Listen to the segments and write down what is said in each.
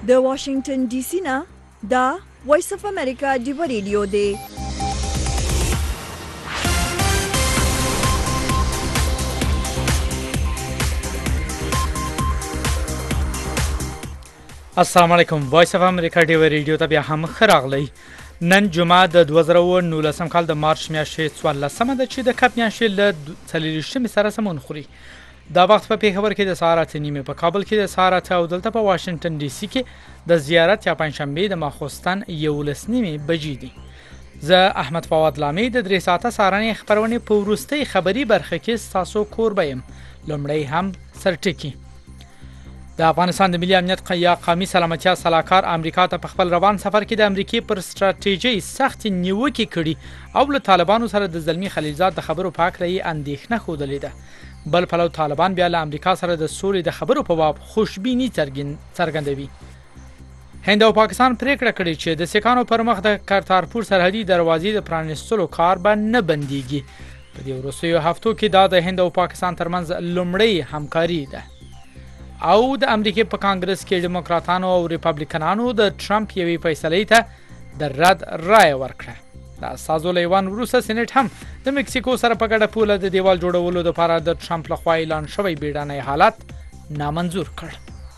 د واشنگټن ډي سي نه دا وایس اف امریکا دی ریډیو دی. السلام علیکم. وایس اف امریکا دی ریډیو ته بیا هم خراغلی. نن جمعه د 2019 کال د مارچ میاشتې 14 ده چې د کپ میاشتې له 30 سره سمون خوري. دا وخت په پیښور کې د ساعت 9 په کابل کې د ساعت او دلته په واشنگټن ډي سي کې د زیارت یا پنځشنبه د ماخوستن 11 بجې دي. زه احمد فواد لامي د 3 ساعته سارنې خبرونه په وروستۍ خبري برخه کې تاسو کوربیم. لومړی هم سرټکی. د افغانستان د ملي امنیت یا قومي سلامتیا صلاحکار امریکا ته په خپل روان سفر کې د امریکای پر ستراتیژي سخت نیوکې کړي او له طالبانو سره د زلمی خلیلزاد د خبرو په اړه یې اندېښنه خوده ده. بل پلو طالبان بیا له امریکا سره د سولې د خبرو په باب خوشبیني څرګندوي. هند او پاکستان پریکړه کړې چې د سکانو پر مخ د کرتارپور سرحدي دروازې د پرانیستلو کار به نه بنديږي. په دې وروستیو هفتو کې دا د هند او پاکستان ترمنځ لومړی همکاري ده. او د امریکای په کانګرس کې ډیموکراتانو او ریپابلیکنانو د ټرمپ یوې فیصلې ته د رد رائے ورکړه. د سازو لیوان وروسته سېنات هم د مکسیکو سره په ګډه پوله د دیوال جوړولو لپاره د ټرمپ لخوا اعلان شوی بیړنی حالت نامنظور کړ.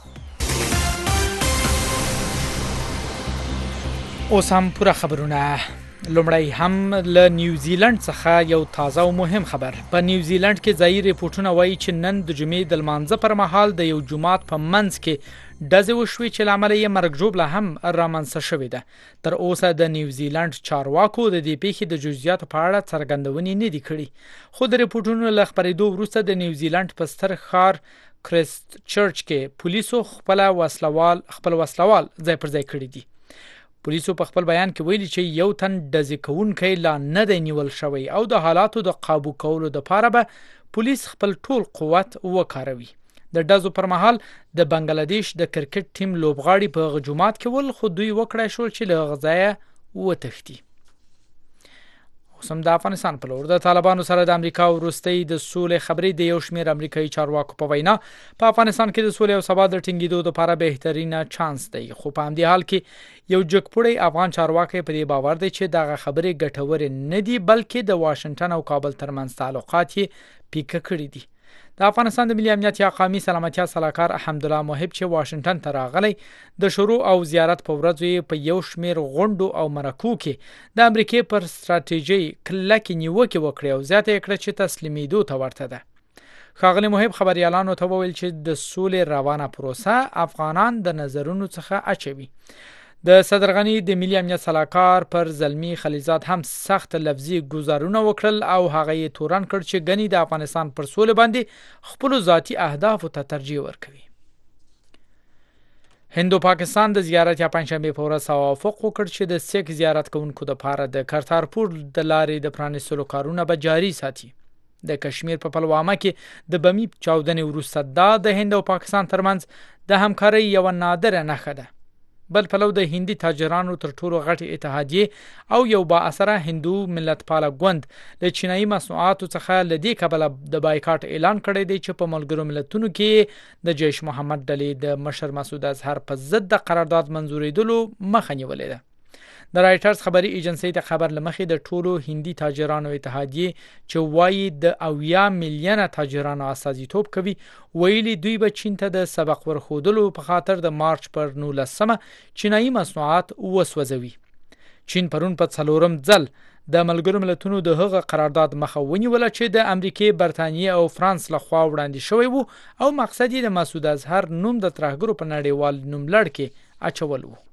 اوس هم پوره خبرونه. لومړی هم له نیوزیلند څخه یو تازه او مهم خبر. په نیوزیلند کې ځایي ریپورتونه وایي چې نن د جمعې د لمانځه پر مهال د یو جماعت په منځ کې ډزې وشوې چې له امله یې مرګ ژوبله هم رامنځته شوې ده. تر اوسه د نیوزیلند چارواکو د دې پیښې د جزئیاتو په اړه څرګندونې نه دي کړې. خو د ریپورتونو له خپرېدو وروسته د نیوزیلند په ستر ښار کرایسټ چرچ کې پولیسو خپل وسلوال ځای پر ځای کړی دي. پولیسو په خپل بیان کې ویلي چې یو تن ډزې کوونکی لا نه دی نیول شوی او د حالاتو د قابو کولو لپاره به پولیس خپل ټول قوت وکاروي. د ډزو پر مهال د بنگلاديش د کرکټ ټیم لوبغاړي په جماعت کې ول خو دوی وکړای شو چې له غځایه وتښتي. اوسم د افغانستان په لور د طالبانو سره د امریکا وروستۍ د سولې خبرې د یو شمېر امریکایي چارواکو په وینا په افغانستان کې د سولې او ثبات د ټینګېدو لپاره بهترینه چانس دی. خو په همدې حال کې یو جګپوړی افغان چارواکي په دې باور دی چې دغه خبرې ګټورې نه دي بلکې د واشنگټن او کابل ترمنځ تعلقات یې پیکه کړي دي. د افغانستان د ملي امنیت یا قومي سلامتیا صلاحکار حمدالله محب چې واشنگټن ته راغلی د شروع او زیارت په ورځ په یو شمېر غونډو او مرکو کې د امریکای پر ستراتیژي کلکې نیوکې وکړې او زیاته کړه چې تسلیمېدو ته ورته ده. ښاغلی محب خبريالانو ته وویل چې د سولې روانه پروسه افغانان د نظرونو څخه اچوي. د صدر غنی د ملي امنیت صلاحکار پر زلمی خلیلزاد هم سخت لفظي گزارونه وکړل او هغه یې تورن کړ چې غنی د افغانستان پر سولې باندې خپل ذاتی اهداف ته ترجیح ورکوي. هند او پاکستان د زیارت یا پنځشنبه په ورځ توافق وکړ چې د سیک زیارت کوونکو لپاره د کرتارپور د لارې د پرانیستلو کارونه به جاري ساتي. د کشمیر په پلوامه کې د بمی چاودنې وروسته دا د هند او پاکستان ترمنځ د همکارۍ یو نادره نښه ده. بل پلو د هندي تاجرانو تر ټولو غټي اتحادیه او یو با اثره هندو ملتپاله ګوند له چینایي مصنوعاتو څخه لدی کبل د بایکاټ اعلان کړی دی چې په ملګرو ملتونو کې د جیش محمد ډلې د مشر مسعود اظهر په ضد د قرارداد منزورېدلو مخه نیولې ده. د رایټرز خبري ایجنسی د خبر لمخې د ټولو هندي تاجرانو اتحادیه چې وایي د 80 میلیونه تاجرانو استازیتوب کوي ویلي دوی به چین ته د سبق ورخودلو په خاطر د مارچ پر 19 چینایي مصنوعات وسوځوي. چین پرون په څلورم ځل د ملګرو ملتونو د هغه قرارداد مخه ونیول چې د امریکای، برتانیې او فرانس لخوا وړاندې شوی وو او مقصد یې د مسعود اظهر نوم د ترهګرو په نړیوال نوملړ کې اچول وو.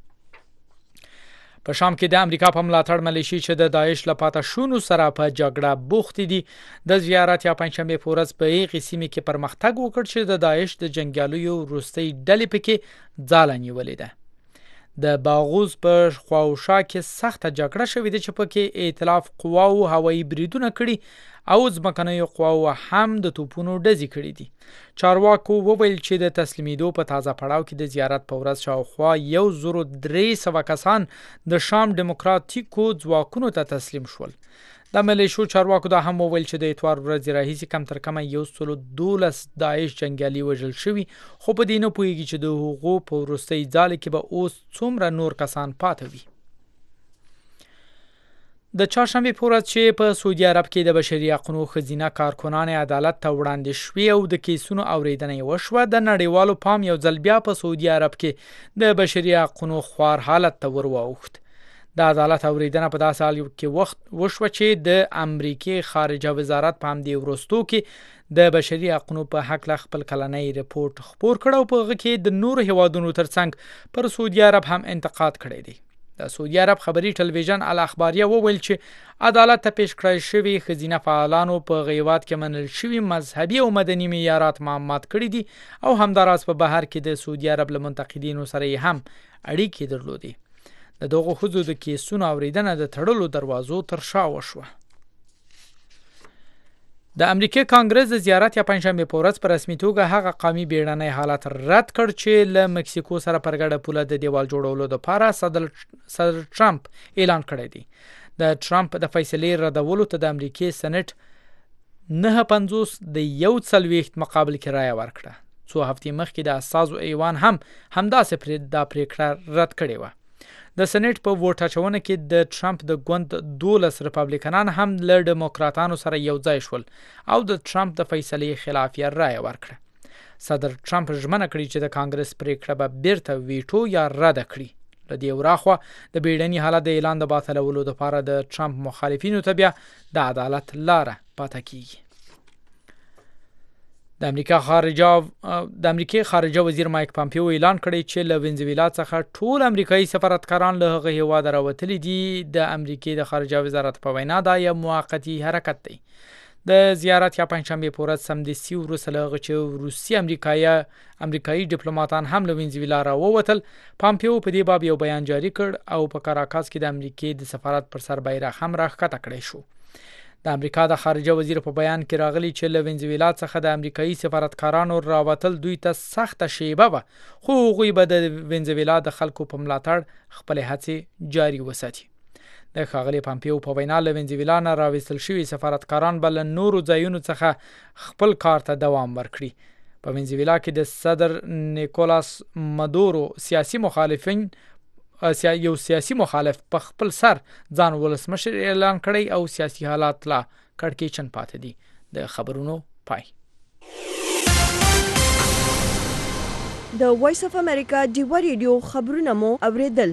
په شام کې د امریکا په ملاتړ ملیشي چې د داعش لپاره شونو سره په جګړه بوخت دي د زیارت یا پنځشنبه په ورځ په یغې سیمه کې پرمختګ وکړ چې د داعش د جنگیالیو وروستۍ ډلې پکې ځاله نیولې ده. د باغوز په خواوشا کې سخت جګړه شوې ده چې پکې ائتلاف قواو هوایي بریدونه کړي او ځمکنیو قواو هم د توپونو ډزې کړې دي. چارواکو وویل چې د تسلیمېدو په تازه پړاو کې د زیارت په ورځ شاوخوا 1300 کسان د شام دیموکراتیکو ځواکونو ته تسلیم شول. د ملیشو چارواکو دا هم وویل چې د اتوار ورځې راهیسې کم تر کمه 112 داعش جنگیالي وژل شوي، خو په دې نه پوهیږي چې د هغو په وروستۍ ځاله کې به اوس څومره نور کسان پاتې وي. د چهارشنبې په ورځ چې په سعودي عرب کې د بشري حقوقو ښځینه کارکنانې عدالت ته وړاندې شوې او د کیسونو اوریدنه یې وشوه، د نړیوالو پام یو ځل بیا په سعودي عرب کې د بشري حقوقو خوار حالت ته ور واوښت. د عدالت اوریدنه په داسې حال کې وخت وشوه چې د امریکای خارجه وزارت په همدې وروستو کې د بشري حقوقو په حق له خپل کلنۍ ریپورت خپور کړ او په هغه کې د نور هیوادونو ترڅنګ پر سعودي عرب هم انتقاد کړی دی. د سعودي عرب خبري ټلویزیون الاخباریه وویل چې عدالت ته پیش کړی شوی ښځینه فعالانو په غیبات کې منل شوی مذهبي او مدني معیارات مات کړی دي او همداراز په بهر کې د سعودي عرب له منتقدینو سره هم اړیکې درلودي. د دغه خزو د کیسونو اوریدنه د تړلو دروازو تر شا وشوه. د امریکای کانګرس د زیارت یا پنځشنبه په ورځ په رسمي توګه هغه قومي بیړنۍ حالت رد کړ چې له مکسیکو سره پر ګډه پوله د دیوال جوړولو لپاره صدر ټرمپ اعلان کړی دی. د ټرمپ د فیصلې ردولو ته د امریکای سېنات 950 د 140 مقابل کې رایه ورکړه. څو هفتې مخکې د اساسو ایوان هم همداسې دا پریکړه رد کړې و. د سېنات په ووټ اچونه کې د ټرمپ د ګوند 12 ریپابلیکنان هم له ډیموکراتانو سره یو ځای شول او د ټرمپ د فیصلې خلاف یې رایه ورکړه. صدر ټرمپ ژمنه کړې چې د کانګرس پریکړه به بیرته ویټو یا رد کړي. له دې وراخوا د بیړني حالت د اعلان د باطلولو لپاره د ټرمپ مخالفینو ته بیا د عدالت لاره پاتې کیږي. د امریکای خارجه وزیر مایک پامپیو اعلان کړی چې له وینزویلا څخه ټول امریکایي سفارتکاران له هغه هیواده راوتلي دي. د امریکای د خارجه وزارت په وینا دا یو موقتی حرکت دی. د زیارت یا پنځشنبه په ورځ سمدستي وروسته له هغه چې روسي امریکایي ډیپلوماټان هم له وینزویلا راووتل، پامپیو په دې باب یو بیان جاری کړ او په کاراکاس کې د امریکای د سفارت پر سر بیرغ هم راښکته کړی شو. د امریکا د خارجه وزیر په بیان کې راغلی چې له وینزویلا څخه د امریکایي سفارتکارانو راوتل دوی ته سخته شیبه وه، خو هغوی به د وینزویلا د خلکو په ملاتړ خپل هڅې جاری وساتي. د ښاغلي پامپیو په وینا له وینزویلا نه راوستل شوي سفارتکاران به له نورو ځایونو څخه خپل کار ته دوام ورکړي. په وینزویلا کې د صدر نیکولاس مادورو یو سیاسي مخالف په خپل سر ځان ولسمشر اعلان کړی او سیاسي حالات لا کړکېچن پاتې دي. د خبرونو پای. د وایس اف امریکا ډیوا ریډیو خبرونه مو اوریدل.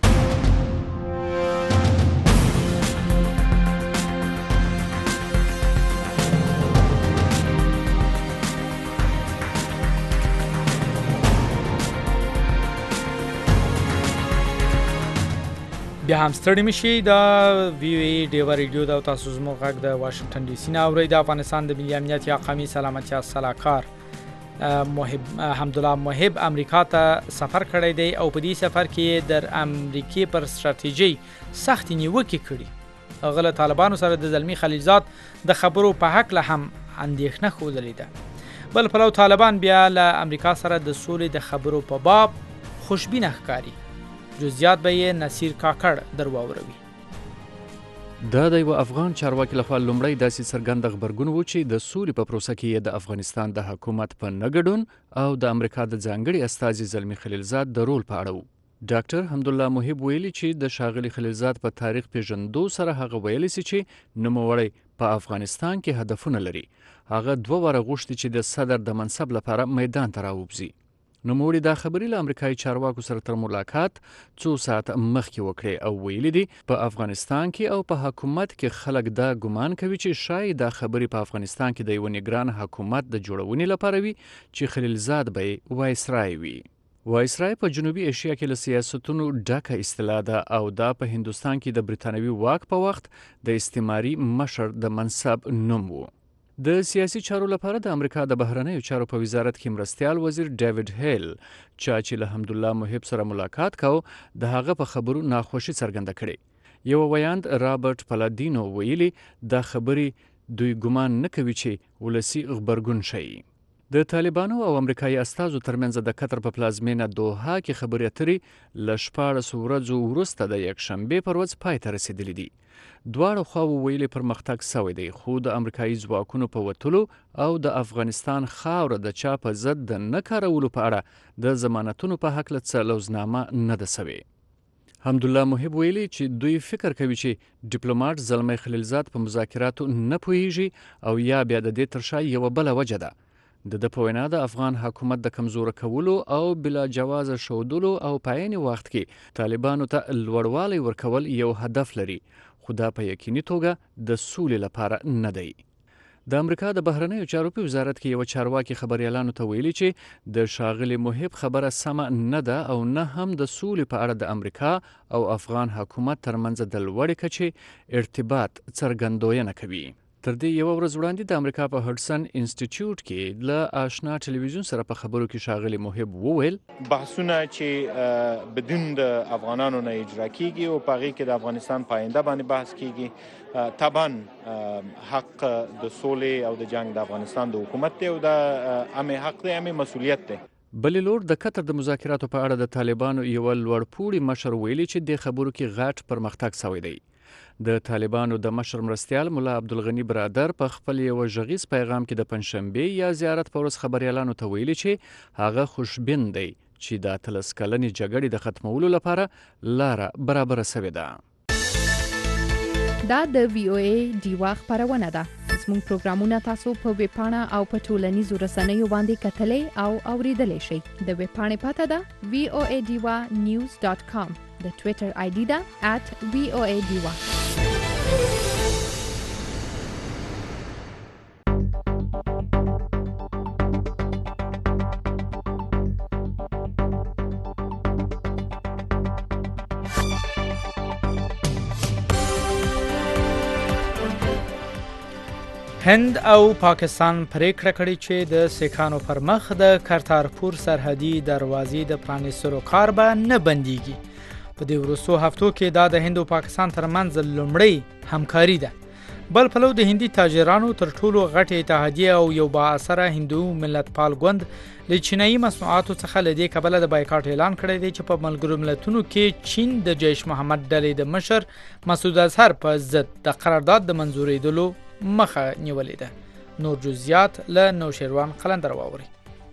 بیا هم ستړي مشي. د وی ای ډیوا ریډیو د تاسو زموږ غږ د واشنگټن ډي سي نه اورئ. د افغانستان د ملي امنیت یا قومي سلامتیا صلاحکار حمدالله محب امریکا ته سفر کړی دی او په دې سفر کې د امریکای پر ستراتیژي سخت نیوکې کړي. هغه له طالبانو سره د زلمی خلیلزاد د خبرو په حق له هم اندېښنه ښودلې ده. بل پلو طالبان بیا له امریکا سره د سولې د خبرو په باب خوشبینه ښکاري. جزئیات به یې نصیر کاکړ درواوروي. دا د یو افغان چارواکي لخوا لومړی داسې څرګند خبرګون و چې د سولې په پروسه کې د افغانستان د حکومت په نه ګډون او د امریکا د ځانګړي استازي زلمی خلیلزاد د رول په اړه و. ډاکټر حمدالله محب ویلي چې د ښاغلي خلیلزاد په تاریخ پیژندو سره هغه ویلي سي چې نوموړی په افغانستان کې هدفونه لري. هغه 2 واره غوښتي چې د صدر د منصب لپاره میدان ته راوبځي. نوموړي دا خبرې له امریکایي چارواکو سره تر ملاقات څو ساعت مخکې وکړې او ویلي دي په افغانستان کې او په حکومت کې خلک دا ګمان کوي چې شاید دا خبرې په افغانستان کې د یو نگران حکومت د جوړونې لپاره وي چې خلیلزاد به وایسرای وي. وایسرای په جنوبي ایشیا کې له سیاستونو ډکه اصطلاح ده او دا په هندوستان کې د برتانوي واک په وخت د استعماري مشر د منصب نوم و. د سیاسي چارو لپاره د امریکا د بهرنیو چارو په وزارت کې مرستیال وزیر ډیوډ هیل چې له حمدالله محب سره ملاقات کو د هغه په خبرو ناخوشي څرګنده کړې. یو ویاند رابرټ پلادینو ویلي دا خبرې دوی ګمان نه کوي چې ولسی خبرګون شي. د طالبانو او امریکایي استازو ترمنځ د قطر په پلازمینه دوحه کې خبرې اترې له 14 ورځو وروسته د یکشنبې پر ورځ پای ته رسیدلې دي. دواړو خواوو ویلي پرمختګ سوی دی، خو د امریکایي ځواکونو په وتلو او د افغانستان خاوره د چا په ضد د نه کارولو په اړه د ضمانتونو په هکله څه لوزنامه نه ده سوې. حمدالله محب ویلي چې دوی فکر کوي چې ډیپلوماټ زلمی خلیلزاد په مذاکراتو نه پوهیږي او یا بیا د دې تر شا یوه بله وجه ده. د په وینا د افغان حکومت د کمزوره کولو او بلا جواز ښودلو او په عین وخت کې طالبانو ته لوړوالی ورکول یو هدف لري، خو دا په یقیني توګه د سولې لپاره نه دی. د امریکا د بهرنیو چارو په وزارت کې یو چارواکي خبريالانو ته ویلي چې د ښاغلي محب خبره سمه نه ده او نه هم د سولې په اړه د امریکا او افغان حکومت ترمنځ د لوړې کچې ارتباط څرګندوینه کوي. تر دې یو ورځ وړاندې د امریکا په هډسن انسټیټیوټ کې له آشنا ټلویزیون سره په خبرو کې ښاغلي محب وویل بحثونه چې بدون د افغانانو نه اجرا کیږي او په هغې کې د افغانستان په آینده باندې بحث کیږي، طبعا حق د سولې او د جنگ د افغانستان د حکومت دی او د امې حق دی، امې مسؤلیت دی. بلې لور د قطر د مذاکراتو په اړه د طالبانو یو لوړپوړي مشر ویلي چې د خبرو کې غټ پرمختګ شوی دی. د طالبانو د مشر مرستیال مولا عبدالغنی برادر په خپل یو غږیز پیغام کې د پنځشنبې یا زیارت په ورځ خبريالانو ته ویلي چې هغه خوشبین دی چې د 13 کلنې جګړې د ختمولو لپاره لاره برابره شوې ده. دا د VOA ډیوا خبرونه ده. زموږ پروګرامونه تاسو په ویب پاڼه او په ټولنیزو رسنیو باندې کتلای او اوریدلای شئ. د ویب پاڼې پته ده voadiwa.news.com. د ټوئیټر آی ډي ده @voadiwa. هند او پاکستان پریکړه کړې چې د سیکانو پر مخ د کرتارپور سرحدي دروازې د پرانیستلو کار به نه بنديږي. په دې وروستو هفتو کې دا د هند او پاکستان ترمنځ لومړی همکاري ده. بل پلو د هندي تاجرانو تر ټولو غټ اتحادیه او یو با اثره هندو ملتپال ګوند له چینایي مصنوعاتو څخه له دې کبله د بایکاټ اعلان کړی دی چې په ملګرو ملتونو کې چین د جیش محمد ډلې د مشر مسعود اظهر په ضد د قرارداد د منځورېدلو مخه نیولې ده. نور جزئیات له نوشیروان قلندر واوري.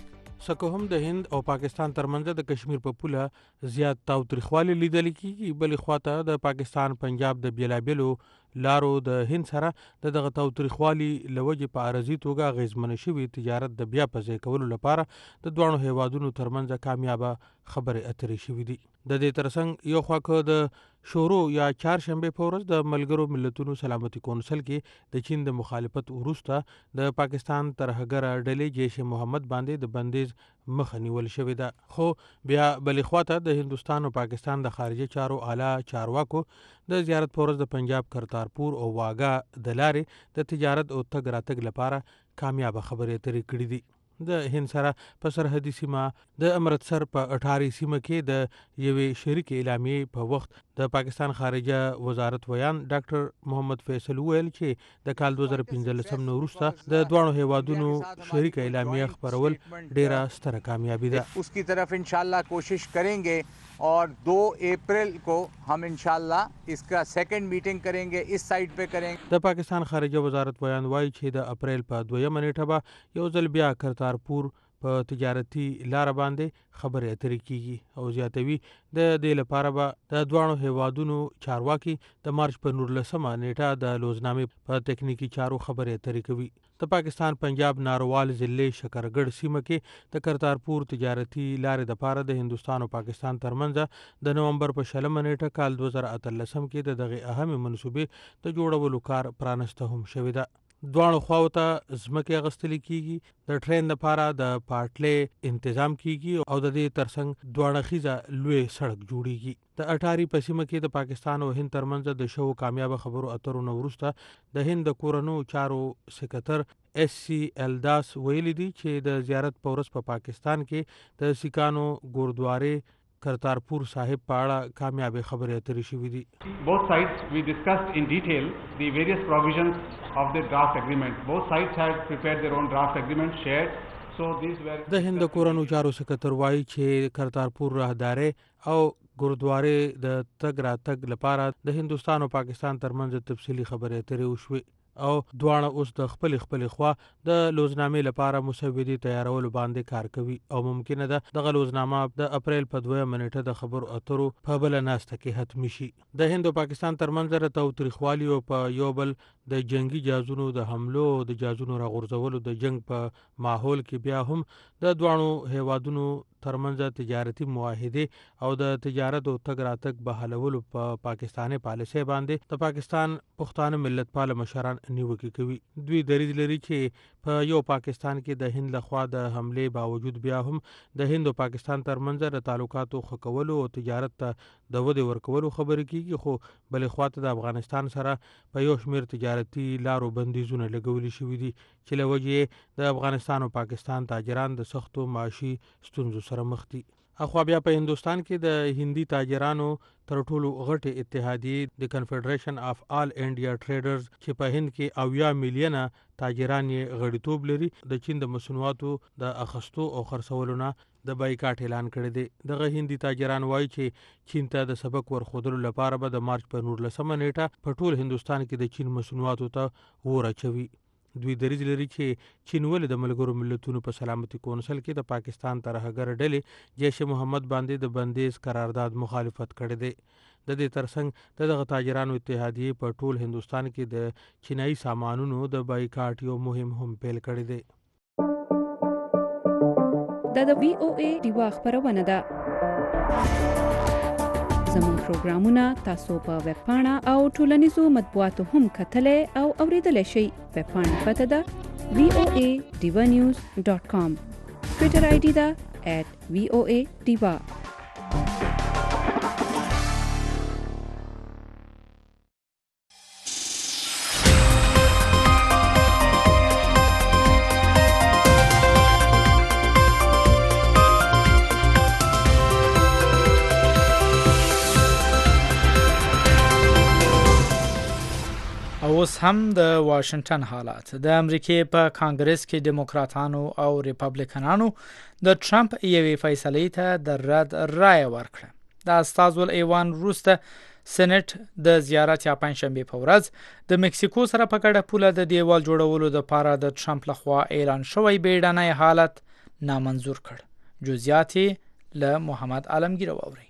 سکه هم د هند او پاکستان ترمنځ د کشمیر په پوله زیات تاوتریخوالی لیدل کیږي، بلې خواته د پاکستان پنجاب د بیلابیلو لارو د هند سره دغه تاوتریخوالی لوجې په عارضي توګه اغیزمن شوي تجارت د بیا په ځای کولو لپاره د دوه هیوادونو ترمنځ کامیابه خبرې اترې شوې دي. د دې ترڅنګ یو خوا د شورو یا چهارشنبه په ورځ د ملګرو ملتونو سلامتي کونسل کې د چین د مخالفت وروسته د پاکستان ترهګره ډلې جیش محمد باندې د بندیز مخه نیول شوې ده. خو بیا بلې خواته د هندوستان او پاکستان د خارجه چارو اعلی چارواکو د زیارت په ورځ د پنجاب کرتارپور او واګا د لارې د تجارت او تګ راتګ لپاره کامیابه خبرې اترې کړې دي. د هند سره په سرحدي سیمه د امرتسر په اټاري سیمه کې د یوې شریک اعلامیې په وخت د پاکستان خارجه وزارت ویان ډاکټر محمد فیصل ویل چې د کال 2015 نو وروسته د دوه هیوادونو شریک اعلامیه خبرول ډیره ستره کامیابی ده. اس کی طرف انشاءاللہ کوشش کریں گے اور 2 اپریل کو ہم انشاءاللہ اس کا سیکنڈ میٹنگ کریں گے، اس سائٹ پہ کریں گے. د پاکستان خارجه وزارت بیان وایي چې د اپریل په 2 نیټه به یو ځل بیا کرتارپور په تجارتي لار باندې خبرې اترې کیږي او زیاتوي د دې لپاره به د دوه هیوادونو چارواکي د مارچ په 19 نیټه د لوزنامې په تکنیکی چارو خبرې اترې کوي. د پاکستان پنجاب ناروال ضلع شکرګړ سیمه کې د کرتارپور تجارتي لارې د پاره د هندوستان او پاکستان ترمنځ د نومبر په 16 نیټه کال 2013 کې د دغه اهمه منصوبې د جوړولو کار پرانسته هم شوې ده. دوه خواو ته ځمکې اغستل کیږي، د ټرین لپاره د پاټلې تنظیم کیږي او د دې ترڅنګ دوه خیزه لوی سړک جوړیږي. د اټاری په سیمه کې د پاکستان او هند ترمنځ د شو کامیابه خبرو اترو نو وروسته د هند کورونو چارو سکرټر SC الداس ویلي دي چې د زیارت په ورځ په پاکستان کې د سیکانو ګوردوارې کرتارپور صاحب په اړه کامیابه خبرې اترې شوې دي. Both sides we discussed in detail the various provisions of the draft agreement. Both sides had prepared their own draft agreement, shared So these were د هند د کورنو چارو سکتر وایي چې کرتارپور راهداري او ګورودوارې د تګ راتګ لپاره د هندوستان او پاکستان ترمنځ تفصیلي خبرې اترې وشوې او دواړه اوس د خپل خوا د لوزنامې لپاره مسودې تیارولو باندې کار کوي او ممکنه ده دغه لوزنامه د اپریل په 2 منېټه د خبرو اترو په بل ناسته کې حتمی شي. د هند او پاکستان ترمنځ د تاوتریخوالي او په یو بل د جنگي جازونو د حملو او د جازونو راغورځولو د جنگ په ماحول کې بیا هم د دوانو هیوادونو ترمنځ تجارتي معاهده او د تجارت او تګ راتګ بحالولو په پاکستاني پالیسي باندې د پاکستان پښتانه ملت پال مشران نیوکه کوي. دوی دریځ لري چې په یو پاکستان کې د هند لخوا د حمله باوجود بیا هم د هند او پاکستان ترمنځ د تعلقاتو خکولو او تجارت ته د ودې ورکولو خبرې کیږي، خو بلې خواته د افغانستان سره په یو شمیر تجارتي لارو بندیزونه لګولي شوي دي چې له وجې د افغانستان او پاکستان تاجران د سختو معاشي ستونزو سره مخ دي. اخوا بیا په هندوستان کې د هندي تاجرانو تر ټولو غټه اتحادیه د کنفدریشن اف آل انډیا ټریډرز چې په هند کې 90 میلیونه تاجران یې غړیتوب لري د چین د مصنوعاتو د اخستو او خرڅولو نه د بایکاټ اعلان کړی دی. دغه هندي تاجران وایي چې چین ته د سبق ورخودلو لپاره به د مارچ په 19 نیټه په ټول هندوستان کې د چین مصنوعاتو ته اور اچوي. دوی دریځ لري چې چین ولې د ملګرو ملتونو په سلامتي کونسل کې د پاکستان ترهګر ډلې جیش محمد باندې د بندیز قرارداد مخالفت کړی دی. د دې ترڅنګ دغه تاجرانو اتحادیه په ټول هندوستان کې د چینایي سامانونو د بایکاټ یو مهم هم پیل کړی دی. د VOA دیوا خبرونه ده. زموږ پروګرامونه تاسو په ویب پاڼه او ټولنیزو مطبوعاتو هم کتلای او اوریدلای شئ. ویب پاڼه پته ده voadivanews.com. ټویټر آی ډي ده @voadiva. اوس هم د واشنگټن حالات. د امریکای په کانګرس کې دیموکراتانو او ریپابلیکنانو د ټرمپ یوې فیصلې ته د رد رائے ورکړه. د استازول ایوان روسته سېنات د زیارت یا پنځشنبه په ورځ د مکسیکو سره په ګډه پوله د دیوال جوړولو لپاره د ټرمپ لخوا اعلان شوی بیړنی حالت نامنظور کړ. جزئیات له محمد عالمگیر واوري.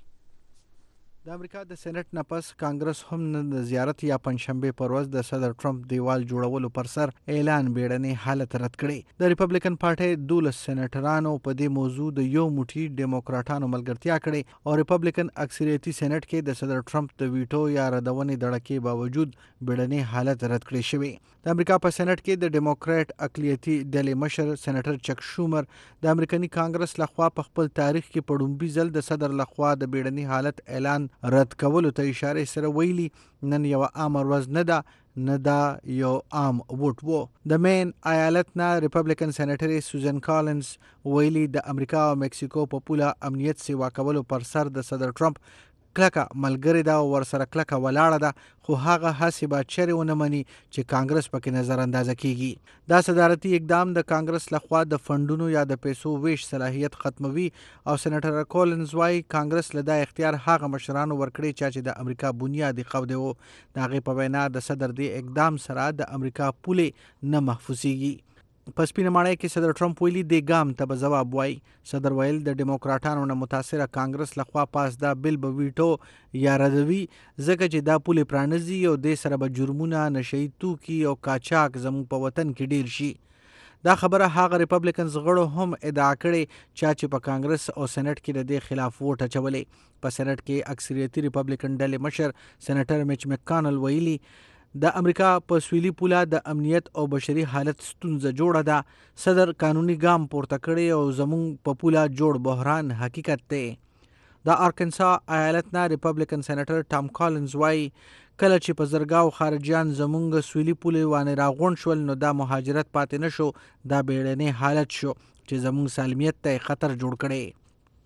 د امریکا د سېنات نه پس کانګرس هم د زیارت یا پنځشنبه پر ورځ د صدر ټرمپ دیوال جوړولو پر سر اعلان بیړنی حالت رد کړي. د ریپبلیکن پارټي 12 سېنیټرانو په دې موضوع د یو موټی دیموکراتانو ملګرتیا کړي او ریپبلیکن اکثریتي سېنات کې د صدر ټرمپ د ویټو یا ردونې دړکې باوجود بیړنی حالت رد کړی شوی. د امریکا په سېنات کې د ډیموکرات اقلیتي ډلې مشر سېنیټر چک شومر د امریکایي کانګرس لخوا په خپل تاریخ کې په لومړي ځل د صدر لخوا د بیړنی حالت اعلان رد کولو ته اشاره سره ویلي نن یو عام ورځ نه دا یو عام ووټ وو. د مین ایالت نه ریپبلیکن سېنیټر سوزن کالنز ویلي د امریکا او مکسیکو په پوله امنیت سیوا کولو پر سر د صدر ټرمپ کلکه ملګری دا ورسره کلکه ولاړه ده، خو هغه هڅې به چیرې ونه مني چې کانګرس پکې نظر اندازه کیږي. دا صدارتي اقدام د کانګرس لخوا د فندونو یا د پیسو ویش صلاحیت ختموي او سېنیټر کولنز وايي کانګرس له دا اختیار هغه مشرانو ورکړي چې د امریکا بنیادي قوده وو. د هغې په وینا د صدر دی اقدام سره د امریکا پولې نه محفوظیږي. په سپینه ماڼۍ کې صدر ټرمپ ویلي د ګام ته به جواب وایي. صدر ویل د دیموکراتانو نه متاثره کانګرس لخوا پاس دا بل به ویټو یا ردوي ځکه چې دا پولې پرانیزي او د سره به جرمونه نشئی توکي او کاچاک زموږ په وطن کې ډیر شي. دا خبره هغه ریپبلیکنز غړو هم ادعا کړې چې په کانګرس او سېنات کې د دې خلاف ووټ اچولې. په سېنات کې اکثریتي ریپبلیکن ډلې مشر سېنیټر میچ مکانل ویلي د امریکا په سویلي پوله د امنیت او بشري حالت ستونزه جوړه ده. صدر قانوني ګام پورته کړی او زموږ په پوله جوړ بحران حقیقت دی. د آرکنسا ایالت نه ریپبلیکن سېنیټر ټام کالنز وايي کله چې په زرګاو خارجيان زموږ سویلي پوله باندې راغون شول نو دا مهاجرت پاتې نشو، دا بیړنی حالت شو چې زموږ سالمیت ته خطر جوړ کړي.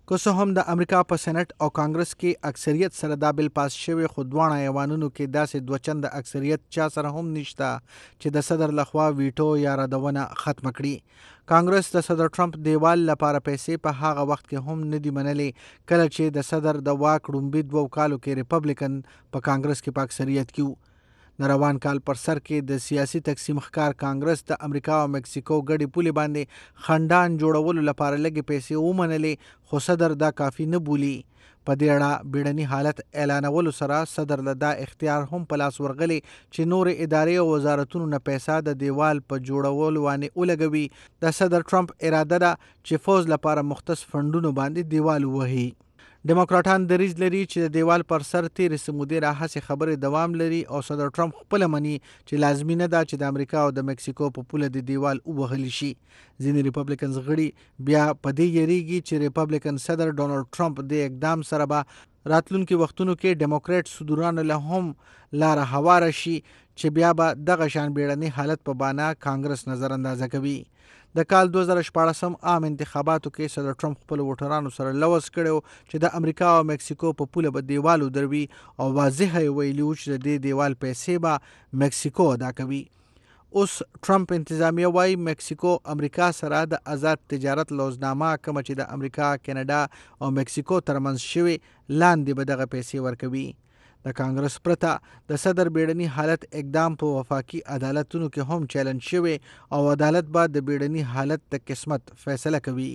که څه هم د امریکا په سېنات او کانګرس کې اکثریت سره دا بل پاس شوی، خو دواړه ایوانونو کې داسې دوه چنده اکثریت چا سره هم نشته چې د صدر لخوا ویټو یا ردونه ختم کړي. کانګرس د صدر ټرمپ دیوال لپاره پیسې په هغه وخت کې هم نه دي منلې کله چې د صدر د واک لومړي 2 کالو کې ریپبلیکن په کانګرس کې په اکثریت کې وو. د روان کال پر سر کې د سیاسي تقسیم ښکار کانګرس د امریکا او مکسیکو ګډې پولې باندې خندان جوړولو لپاره لږې پیسې ومنلې، خو صدر دا کافي نه بولي. په دې اړه بیړني حالت اعلانولو سره صدر له دا اختیار هم په لاس ورغلی چې نور ادارې او وزارتونو نه پیسې د دیوال په جوړولو باندې ولګوي. د صدر ټرمپ اراده ده چې فوز لپاره مختص فندونو باندې دیوال ووهي. ډیموکراټان دریځ لري چې د دیوال پر سر تیرې سمودې راهسې خبرې دوام لري او صدر ټرمپ خپله مني چې لازمي نه ده چې د امریکا او د مکسیکو په پوله د دیوال ووهلی شي. ځینې ریپبلیکنز غړي بیا په دې یریږي چې ریپبلیکن صدر ډونالډ ټرمپ د اقدام سره به راتلونکي وختونو کې ډیموکریټ صدورانو له هم لاره هواره شي چې بیا به دغه شان بیړني حالت په بانه کانګرس نظر اندازه کوي. د کال 2014 عام انتخاباتو کې صدر ټرمپ خپل ووټرانو سره لوز کړو چې د امریکا او مکسیکو په پوله به دیوال ودروي او واضح یې ویلي و چې د دې دیوال پیسې به مکسیکو ادا کوي. اوس ټرمپ انتظامیه وایي مکسیکو امریکا سره د آزاد تجارت لوزنامه کومه چې د امریکا، کاناډا او مکسیکو ترمنځ شوی لاندې به دغه پیسې ورکوي. د کانګرس پرته د صدر بیړني حالت اقدام په وفاقي عدالتونو کې هم چیلنج شوی او عدالت به د بیړني حالت د قسمت فیصله کوي.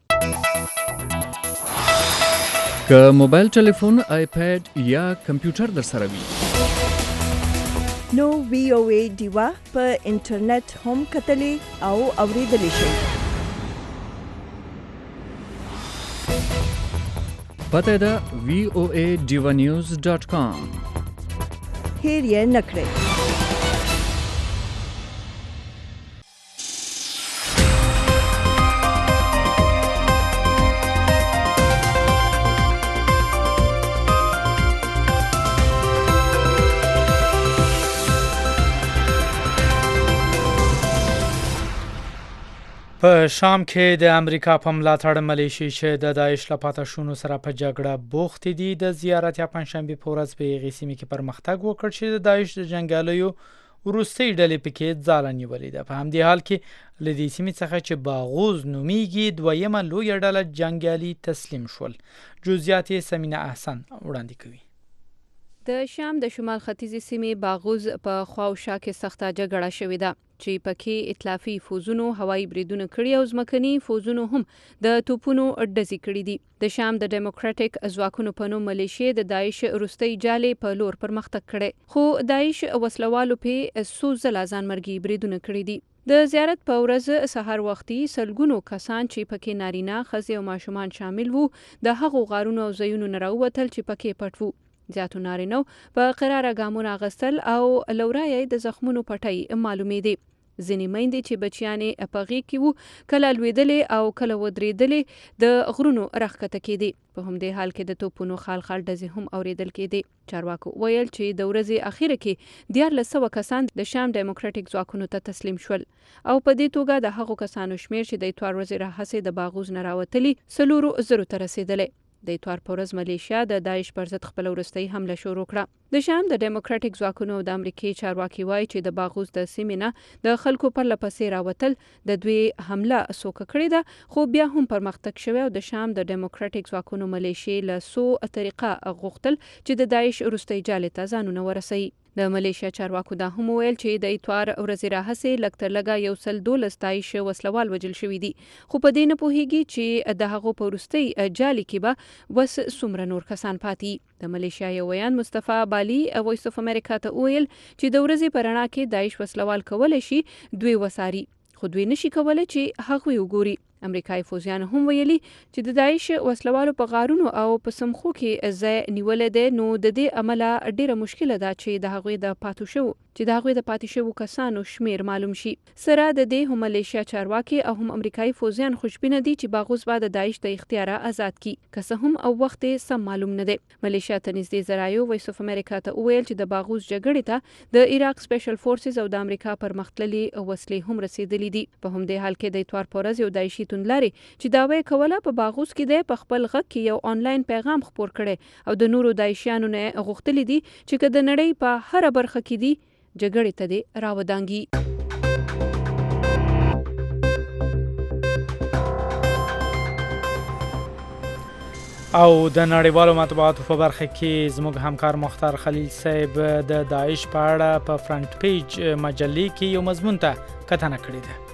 که موبایل ټلیفون، آیپیډ یا کمپیوټر در سره وي نو VOA ډیوا په انټرنیټ هم کتلی او اوریدلی شئ. پته ده voadivanews.com. هیر یې نکړئ. په شام کې د امریکا په ملاتړ ملیشي چې د داعش له پاتاشونو سره په جګړه بوخت دي د زیارت یا پنځشنبه په ورځ په هغې سیمې کې پرمختګ وکړ چې د داعش د جنګیالیو وروستۍ ډلې پکې ځاله نیولې ده. په همدې حال کې له دې سیمې څخه چې باغوز نومیږي دویمه لویه ډله جنګیالي تسلیم شول. جزئیات یې سمینه احسن وړاندې کوي. د شام د شمال ختیځې سیمې باغوز په خواوشا کې سخته جګړه شوې ده چې پکې ائتلافي فوزونو هوایي بریدونه کړي او ځمکني فوزونو هم د توپونو ډزې کړي دي. د شام د ډیموکراټیک ځواکونو په نوم ملیشې د داعش وروستۍ جالې په لور پرمختګ کړي، خو داعش وسلوالو په څو ځله ځانمرګي بریدونه کړي دي. د زیارت په ورځ سحر وختي سلګونو کسان چې پکې نارینه، ښځې او ماشومان شامل وو د هغو غارونو او ځایونو نه راووتل چې پکې پټ وو. زیاتو نارینو په قراره ګامونه اخیستل او لورایې د زخمونو پټۍ معلومې دي. ځینې میندې چې بچیانې په غېږ کې وو کله لوېدلې او کله ودرېدلې د غرونو راښکته کېدې. په همدې حال کې د توپونو خال خال ډزې هم اورېدل کېدې. چارواکو ویل چې د ورځې اخیره کې 1400 کسان د شام ډیموکراټیک ځواکونو ته تسلیم شول او په دې توګه د هغو کسانو شمیر چې د اتوار ورځې راهیسې د باغوز نه راوتلي 400 ته رسېدلی. د اتوار په ورځ ملیشیا د داعش پر ضد خپله وروستۍ حمله شروع کړه. د شام د ډیموکراټیک ځواکونو او د امریکې چارواکي وایي چې د باغوز د سیمې نه د خلکو پرله پسې راوتل د دوی حمله سوکه کړې ده، خو بیا هم پرمختګ شوی او د شام د ډیموکراټیک ځواکونو ملیشې له څو طریقه غوښتل چې د داعش وروستۍ جالې ته ځانونه ورسوي. د ملیشیا چارواکو دا هم ویل چې د اتوار ورځې راهیسې لږ تر لږه 112 داعش وسلوال وژل شوي دي، خو په دې نه پوهیږي چې د هغو په وروستۍ جالې کې به وس څومره نور کسان پاتې. د ملیشیا یو ویان مصطفی بالي وایس اف امریکا ته ویل چې د ورځې په رڼا کې داعش وسلوال کولی شي دوی وساري، خو دوی نشي کولی چې هغوی وګوري. امریکایي فوزیان هم ویلي چې د داعش وسلوالو په غارونو او په سمخو کې ځای نیولې ده، نو د دې عمله ډیره مشکله ده چې د هغوی د پاتو شو چې د هغوی د پاتې شوو کسانو شمیر معلوم شي. سره د دې هم ملیشیا چارواکي او هم امریکایي فوجیان خوشبینه دي چې باغوس به د داعش د اختیاره آزاد کی، که څه هم او وخت سم معلوم نه دی. ملیشیا ته نږدې ذرایعو وایس اف امریکا ته وویل چې د باغوس جګړې ته د عراق سپیشل فورسز او د امریکا پرمختللي وسلې هم رسیدلې دي. په همدې حال کې د اتوار په ورځ یو داعشي توندلاري چې دعوی کوله په باغوس کې د په خپل غږ کې یو آنلاین پیغام خپور کړي او د نورو داعشیانو نه غوښتلي دي چې که د نړۍ په هر برخه کې دي جګړې ته دې راودانګي. او د نړیوالو مطبوعاتو په برخه کې زموږ همکار مختار خلیل صاحب د داعش په اړه په فرنٹ پیج مجلې کې یو مضمون ته کتنه کړې ده.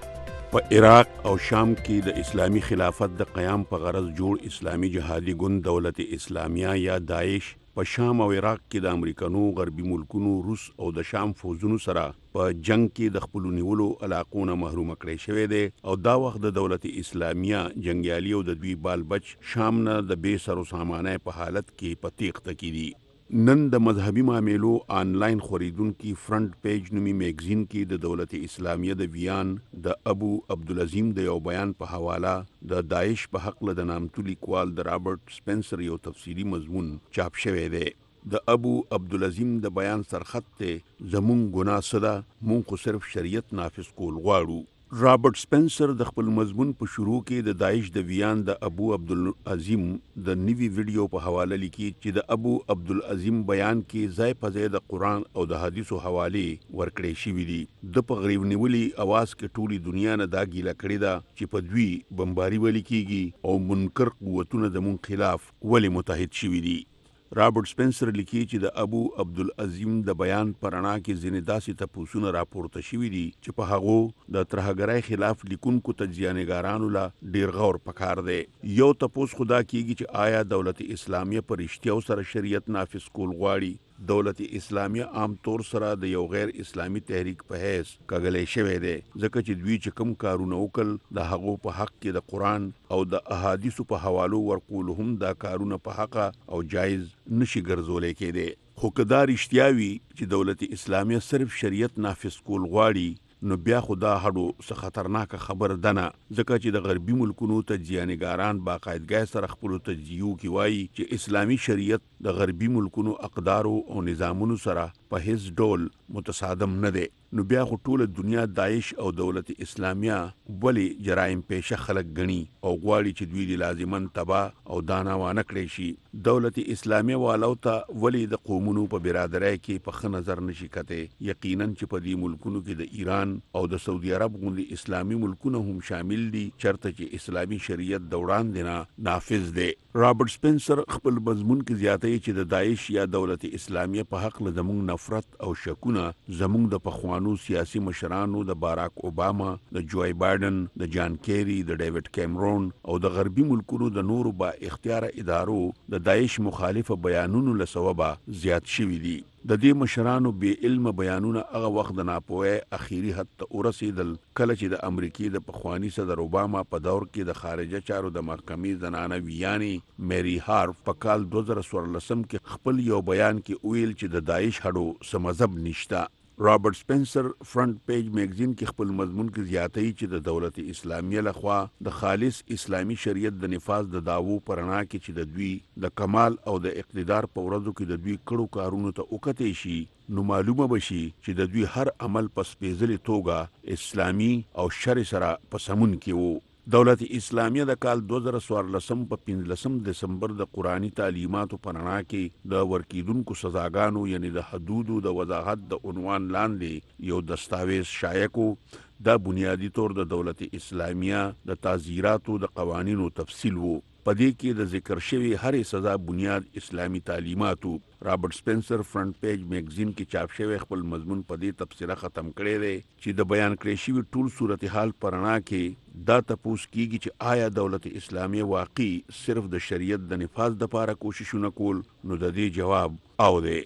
په عراق او شام کې د اسلامی خلافت د قیام په غرض جوړ اسلامی جهادي ګوند دولت اسلامیه یا داعش په شام او عراق کې د امریکانو غربي ملکونو روس او د شام فوجونو سره په جنگ کې د خپل نیولو علاقو نه محروم کړی شوی دی او دا وخت د دولت اسلامیه جنگیالي او د دوی بال بچ شام نه د بے سر و سامانه په حالت کې په تیښته کې دي. نن د مذهبي معاملو آنلاین خوریدونکي فرنٹ پیج نومي میگزین کې د دولت اسلامیه د ویان د ابو عبدالعظیم د یو بیان په حواله د داعش په حق له د نامتو لیکوال د رابرټ سپنسر یو تفصیلی مضمون چاپ شوی دی. د ابو عبدالعظیم د بیان سرخط ته زمون ګناه صدا مون خو صرف شریعت نافذ کول غواړو. رابرټ سپنسر د خپل مضمون په شروع کې د داعش د ویان د ابو عبدالعظیم د نوي ویډیو په حواله لیکي چې د ابو عبدالعظیم بیان کې ځای په ځای د قرآن او د حدیثو حوالې ورکړې شوي دي. د په غریب نیولي اواز کې ټولي دنیا نه دا ګیله کړې ده چې په دوی بمباري ولې کیږي او منکر قوتونه زمون خلاف ولې متحد شوي دي. رابرټ سپنسر لیکي چې د ابو عبدالعظیم د بیان پر رڼا کې ځینې داسې تپوسونه راپورته شوي دي چې په هغو د ترهګرۍ خلاف لیکونکو تجزیه‌نګارانو لا ډیر غور پکار دی. یو تپوس خدا کیږي چې آیا دولت اسلامیه پر رښتیا سره شریعت نافذ کول غواړي؟ دولت اسلامیه عام طور سره د یو غیر اسلامی تحریک په حیث کګلې شوی دی ځکه چې دوی چې کوم کارونه وکړل د هغو په حق کې د قرآن او د احادیثو په حوالو ورکول هم دا کارونه په حق او جایز نشي ګرځولای کېدی. خو که دا رښتیا وي چې دولت اسلامیه صرف شریعت نافذ کول غواړي نو بیا خو دا هډو څه خطرناکه خبر ده نه ځکه چې د غربي ملکونو تجزیه‌نګاران باقاعدګۍ سره خپلو تجزیو کې وایي چې اسلامي شریعت د غربي ملکونو اقدارو او نظامونو سره په هیڅ ډول متصادم نه دی. نو بیا خو ټوله دنیا داعش او دولت اسلامیه ولې جرایم پیشه خلک ګڼي او غواړي چې دوی د لازمن تباه او دانا وانه کړی شي. دولت اسلامیه والو ته ولې د قومونو په برادرۍ کې په ښه نظر نشي کته؟ یقینا چې په دې ملکونو کې د ایران او د سعودي عرب غوندي اسلامي ملکونه هم شامل دي چرته چې اسلامي شریعت د وړاندې نه نافذ دی. رابرټ سپنسر خپل مضمون کې زیاتوي چې د داعش یا دولت اسلامیه په حق له زموږ نفرت او شکونه زموږ د پخوانو سیاسي مشرانو د باراک اوباما، د جوای بایدن، د جان کیری، د ډیوډ کیمرون او د غربي ملکونو د نورو با اختیار ادارو د داعش مخالفه بیانونو له سببه زیات شوي دي. د دې مشرانو بې علم بیانونه هغه وخت د ناپوهۍ اخیری حد ته ورسېدل کله چې د امریکې د پخواني صدر اوباما په دور کې د خارجه چارو د محکمې زنانه ویاني میری هارف په کال 2014 کې خپل یو بیان کې ویل چې د داعش هډو څه مذهب نشته. رابرټ سپنسر فرنٹ پیج میگزین کې خپل مضمون کې زیاتوي چې د دولت اسلامیه لخوا د خالص اسلامی شریعت د نفاذ د داوو پرنا کې چې د دوی د کمال او د اقتدار په ورځو کې د دوی کړو کارونو ته وکتې شي نو معلومه بشي چې د دوی هر عمل په سپېڅلې توګه اسلامی او شر سره په سمون کې وو. دولت اسلامیه د کال 2014 په 15 دسمبر د قرآنی تعلیماتو په رڼا کې د ورکیدونکو سزاګانو یعنی د حدودو د وضاحت د عنوان لاندې یو دستاویز شایع کو. دا بنیادی طور د دولت اسلامیه د تعزیراتو د قوانینو تفصیل وو. په دې کې د ذکر شوی هرې سزا بنیاد اسلامی تعلیماتو. رابرټ سپنسر فرنٹ پیج میگزین کې چاپ شوی خپل مضمون په دې تفصیله ختم کړی دی چې د بیان کړی شوی ټول صورتحال په رڼا کې دا تپوس کیږي چې آیا دولت اسلامیه واقعي صرف د شریعت د نفاذ لپاره کوششونه کول؟ نو د دې جواب او دی.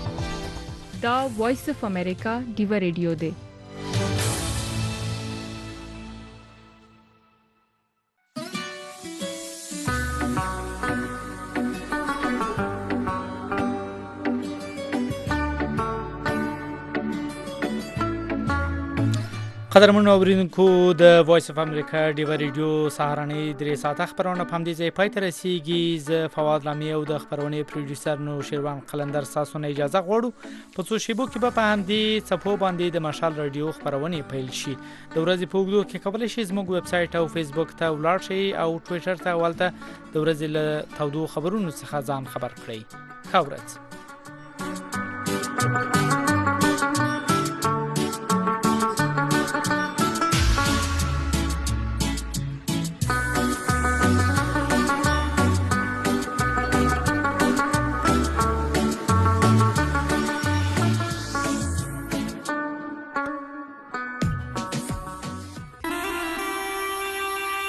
دا وایس اف امریکا ډیو ریډیو دی. قدرمن اوریدونکو د وایس اف امریکا ډیوا ریډیو سهارنۍ 3 ساعته خبرونه په همدې ځای پای ته رسیږي. زه فواد لامي او د خبرونې پروډوسر نو شیروان قلندر تاسو نه اجازه غواړو. په څو شیبو کې به په همدې صفحو باندې د مشال رادیو خبرونه پیل شي. د ورځې په وګړو کې کولی شئ زموږ ویب سټ او فیسبوک ته ولاړ شئ او ټوئیټر ته ولته د ورځې له تودو خبرونو څخه ځان خبر کړئ. ښه ورځ.